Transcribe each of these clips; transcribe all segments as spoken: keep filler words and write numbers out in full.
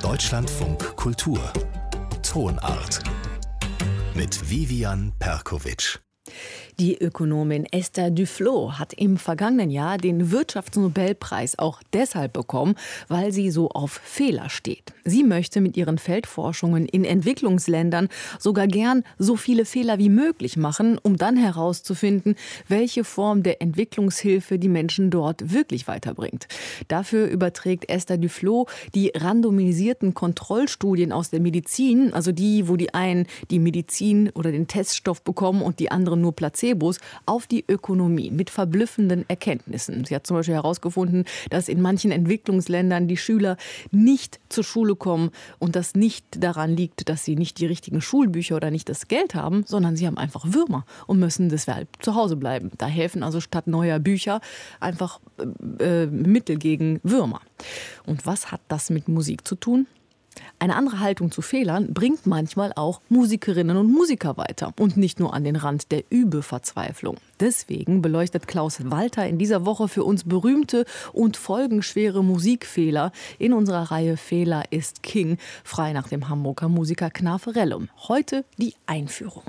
Deutschlandfunk Kultur Tonart mit Vivian Perkovic. Die Ökonomin Esther Duflo hat im vergangenen Jahr den Wirtschaftsnobelpreis auch deshalb bekommen, weil sie so auf Fehler steht. Sie möchte mit ihren Feldforschungen in Entwicklungsländern sogar gern so viele Fehler wie möglich machen, um dann herauszufinden, welche Form der Entwicklungshilfe die Menschen dort wirklich weiterbringt. Dafür überträgt Esther Duflo die randomisierten Kontrollstudien aus der Medizin, also die, wo die einen die Medizin oder den Teststoff bekommen und die anderen nur Placebos, auf die Ökonomie mit verblüffenden Erkenntnissen. Sie hat zum Beispiel herausgefunden, dass in manchen Entwicklungsländern die Schüler nicht zur Schule kommen und das nicht daran liegt, dass sie nicht die richtigen Schulbücher oder nicht das Geld haben, sondern sie haben einfach Würmer und müssen deshalb zu Hause bleiben. Da helfen also statt neuer Bücher einfach äh, Mittel gegen Würmer. Und was hat das mit Musik zu tun? Eine andere Haltung zu Fehlern bringt manchmal auch Musikerinnen und Musiker weiter und nicht nur an den Rand der Übeverzweiflung. Deswegen beleuchtet Klaus Walter in dieser Woche für uns berühmte und folgenschwere Musikfehler in unserer Reihe Fehler ist King, frei nach dem Hamburger Musiker Knarr Ferellum. Heute die Einführung.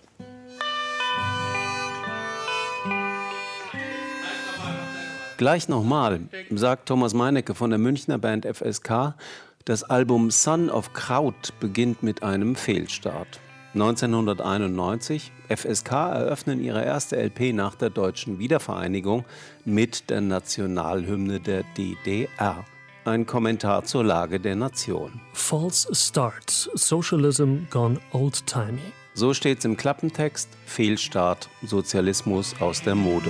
Gleich nochmal, sagt Thomas Meinecke von der Münchner Band F S K. Das Album Son of Kraut beginnt mit einem Fehlstart. neunzehnhunderteinundneunzig, F S K eröffnen ihre erste L P nach der deutschen Wiedervereinigung mit der Nationalhymne der D D R. Ein Kommentar zur Lage der Nation. False start, socialism gone old-timey. So steht's im Klappentext, Fehlstart, Sozialismus aus der Mode.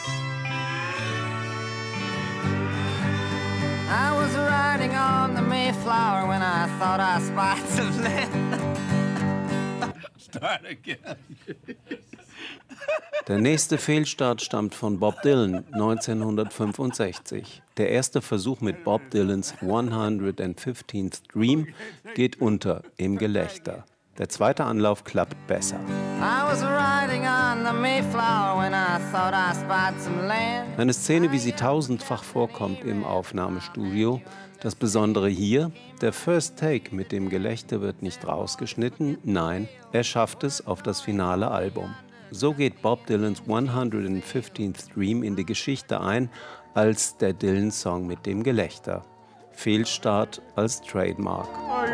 I was riding on the Mayflower when I thought I spied some land. Start again. Der nächste Fehlstart stammt von Bob Dylan, neunzehnhundertfünfundsechzig. Der erste Versuch mit Bob Dylans hundertfünfzehnten Dream geht unter im Gelächter. Der zweite Anlauf klappt besser. Eine Szene, wie sie tausendfach vorkommt im Aufnahmestudio. Das Besondere hier, der First Take mit dem Gelächter wird nicht rausgeschnitten, nein, er schafft es auf das finale Album. So geht Bob Dylans hundertfünfzehnten Dream in die Geschichte ein als der Dylan-Song mit dem Gelächter. Fehlstart als Trademark.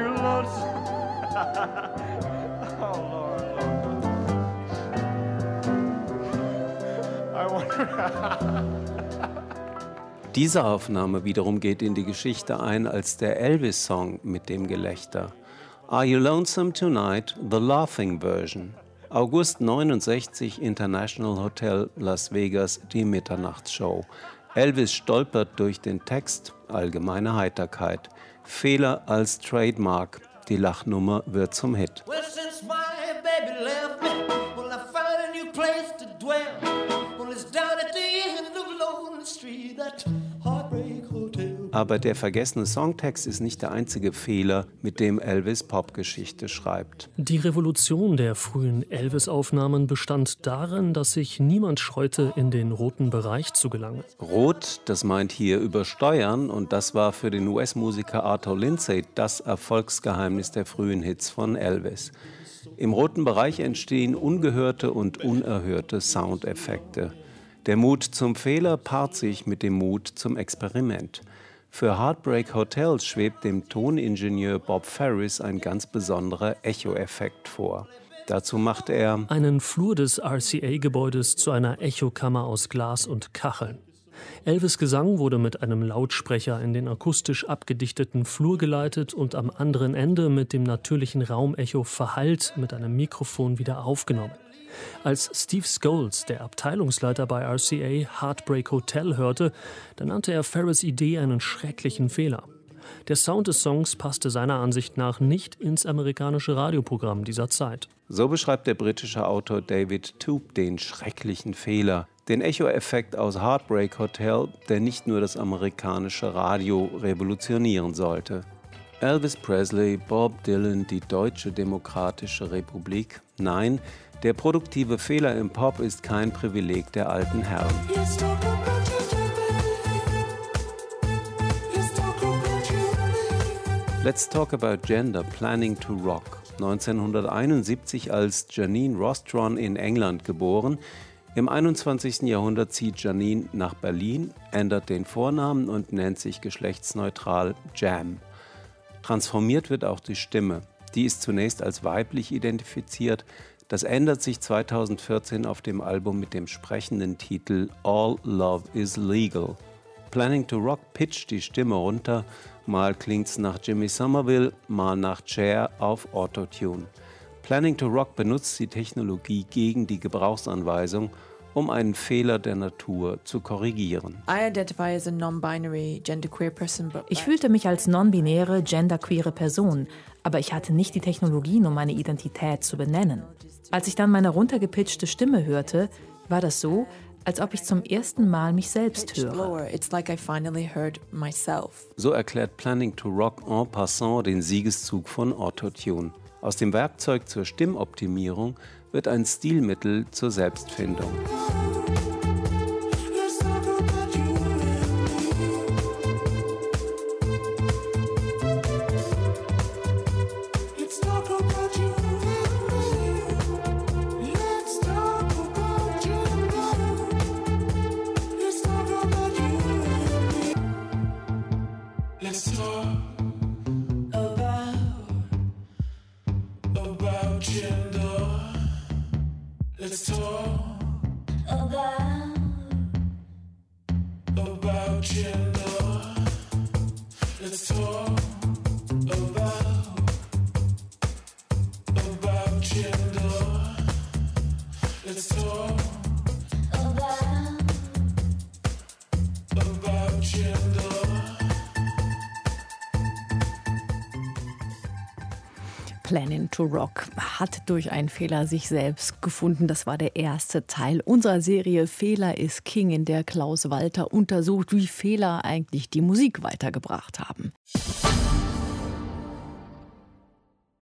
Diese Aufnahme wiederum geht in die Geschichte ein als der Elvis-Song mit dem Gelächter. Are You Lonesome Tonight? The Laughing Version. August neunundsechzig, International Hotel, Las Vegas, die Mitternachtsshow. Elvis stolpert durch den Text, allgemeine Heiterkeit. Fehler als Trademark. Die Lachnummer wird zum Hit. Well, since my baby left me, well, I found a new place to dwell. Well, it's down at the end of Lonely Street, that Heartbreak Hotel. Aber der vergessene Songtext ist nicht der einzige Fehler, mit dem Elvis Popgeschichte schreibt. Die Revolution der frühen Elvis-Aufnahmen bestand darin, dass sich niemand scheute, in den roten Bereich zu gelangen. Rot, das meint hier übersteuern, und das war für den U S-Musiker Arthur Lindsay das Erfolgsgeheimnis der frühen Hits von Elvis. Im roten Bereich entstehen ungehörte und unerhörte Soundeffekte. Der Mut zum Fehler paart sich mit dem Mut zum Experiment. Für Heartbreak Hotel schwebt dem Toningenieur Bob Ferris ein ganz besonderer Echo-Effekt vor. Dazu macht er einen Flur des R C A-Gebäudes zu einer Echokammer aus Glas und Kacheln. Elvis' Gesang wurde mit einem Lautsprecher in den akustisch abgedichteten Flur geleitet und am anderen Ende mit dem natürlichen Raumecho verhallt mit einem Mikrofon wieder aufgenommen. Als Steve Scholes, der Abteilungsleiter bei R C A, Heartbreak Hotel hörte, dann nannte er Ferris' Idee einen schrecklichen Fehler. Der Sound des Songs passte seiner Ansicht nach nicht ins amerikanische Radioprogramm dieser Zeit. So beschreibt der britische Autor David Toop den schrecklichen Fehler. Den Echo-Effekt aus Heartbreak Hotel, der nicht nur das amerikanische Radio revolutionieren sollte. Elvis Presley, Bob Dylan, die Deutsche Demokratische Republik? Nein, der produktive Fehler im Pop ist kein Privileg der alten Herren. Let's Talk About Gender, Planning to Rock. neunzehnhunderteinundsiebzig als Janine Rostron in England geboren. Im einundzwanzigsten Jahrhundert zieht Janine nach Berlin, ändert den Vornamen und nennt sich geschlechtsneutral Jam. Transformiert wird auch die Stimme. Die ist zunächst als weiblich identifiziert. Das ändert sich zweitausendvierzehn auf dem Album mit dem sprechenden Titel All Love is Legal. Planning to Rock pitcht die Stimme runter. Mal klingt's nach Jimmy Somerville, mal nach Cher auf Autotune. Planning to Rock benutzt die Technologie gegen die Gebrauchsanweisung, um einen Fehler der Natur zu korrigieren. Ich fühlte mich als non-binäre, genderqueere Person, aber ich hatte nicht die Technologien, um meine Identität zu benennen. Als ich dann meine runtergepitchte Stimme hörte, war das so, als ob ich zum ersten Mal mich selbst höre. So erklärt Planning to Rock en passant den Siegeszug von Autotune. Aus dem Werkzeug zur Stimmoptimierung wird ein Stilmittel zur Selbstfindung. Let's talk about, about gender. Let's talk about, about gender. Let's talk about, about gender. Let's talk about, about gender. Planning to Rock hat durch einen Fehler sich selbst gefunden. Das war der erste Teil unserer Serie Fehler ist King, in der Klaus Walter untersucht, wie Fehler eigentlich die Musik weitergebracht haben.